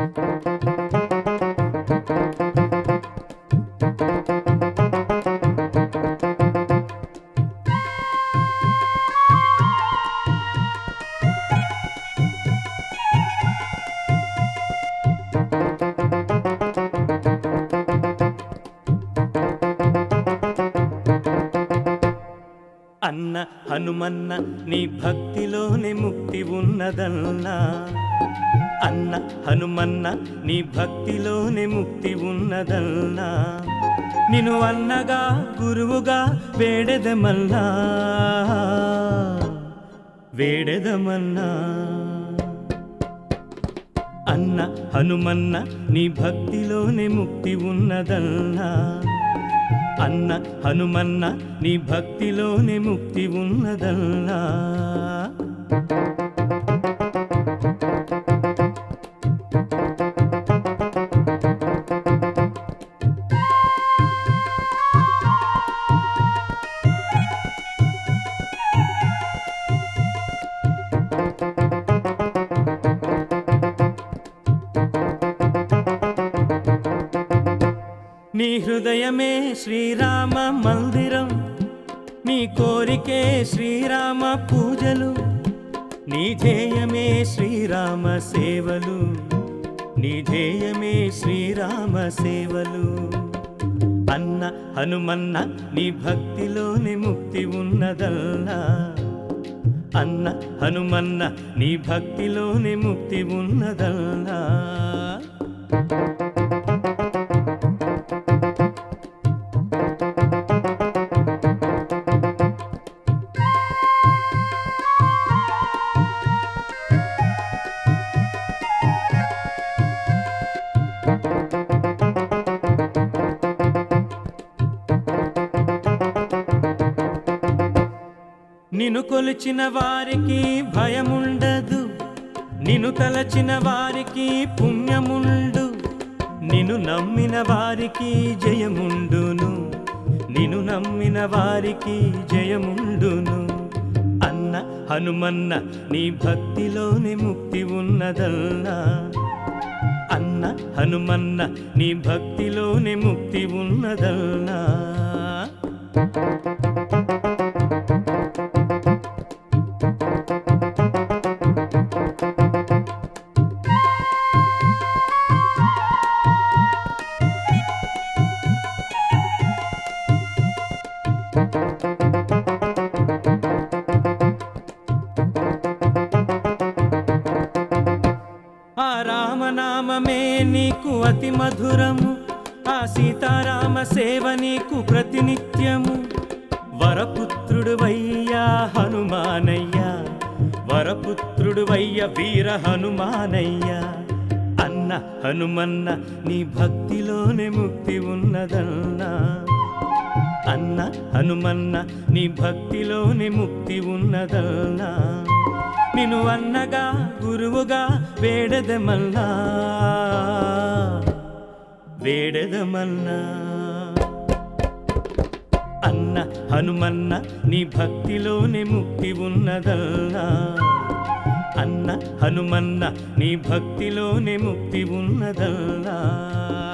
అన్న హనుమన్న నీ భక్తిలోనే ముక్తి ఉన్నదన్నా, అన్న హనుమన్న నీ భక్తిలోనే ముక్తి ఉన్నదన్నా, నిన్ను అన్నగా గురువుగా వేడెదమన్నా వేడెదమన్నా. అన్న హనుమన్న నీ భక్తిలోనే ముక్తి ఉన్నదన్నా, అన్న హనుమన్న నీ భక్తిలోనే ముక్తి ఉన్నదన్నా. నీ హృదయమే శ్రీరామ మందిరం, నీ కోరికే శ్రీరామ పూజలు, నీ ధ్యేయమే శ్రీరామ సేవలు, నీ ధ్యేయమే శ్రీరామ సేవలు. అన్న హనుమన్న నీ భక్తిలోని ముక్తి ఉన్నదన్నా, అన్న హనుమన్న నీ భక్తిలోని ముక్తి ఉన్నదన్నా. నిన్ను కొలిచిన వారికి భయముండదు, నిన్ను తలచిన వారికి పుణ్యముండు, నిన్ను నమ్మిన వారికి జయముండును, నిన్ను నమ్మిన వారికి జయముండును. అన్న హనుమన్న నీ భక్తిలోని ముక్తి ఉన్నదన్నా, అన్న హనుమన్న నీ భక్తిలోని ముక్తి ఉన్నదన్నా. ఆ రామనామమే నీకు అతి మధురము, ఆ సీతారామ సేవ నీకు ప్రతినిత్యము. వరపుత్రుడు వయ్యా హనుమానయ్యా, వరపుత్రుడు వయ్య వీర హనుమానయ్యా. అన్న హనుమన్న నీ భక్తిలోనే ముక్తి ఉన్నదన్నా, అన్న హనుమన్న నీ భక్తిలోని ముక్తి ఉన్నదన్నా, నిన్ను అన్నగా గురువుగా వేడెదమన్నా వేడెదమన్నా. అన్న హనుమన్న నీ భక్తిలోని ముక్తి ఉన్నదన్నా, అన్న హనుమన్న నీ భక్తిలోని ముక్తి ఉన్నదన్నా.